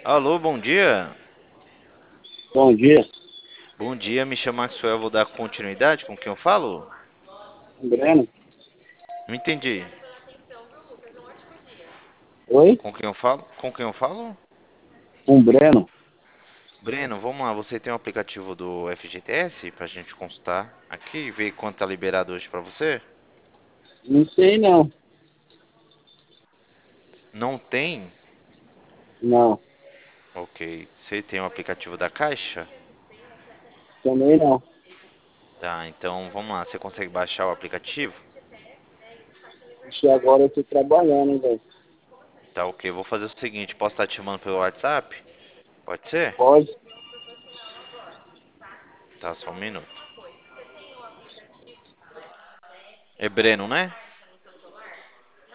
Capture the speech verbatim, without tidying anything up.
Alô, bom dia. Bom dia, Bom dia, me chamo Maxwell, vou dar continuidade com quem eu falo? Breno. Não entendi. Oi? Com quem eu falo? Com quem eu falo? Um Breno? Breno, vamos lá, você tem o aplicativo do F G T S pra gente consultar aqui e ver quanto tá liberado hoje pra você? Não sei não. Não tem? Não, Ok. Você tem o aplicativo da Caixa? também não. Tá, então vamos lá, você consegue baixar o aplicativo? Isso agora eu tô trabalhando, hein, velho. Tá, ok. Vou fazer o seguinte, posso estar te chamando pelo WhatsApp? Pode ser? Pode? Tá, só um minuto. É Breno, né?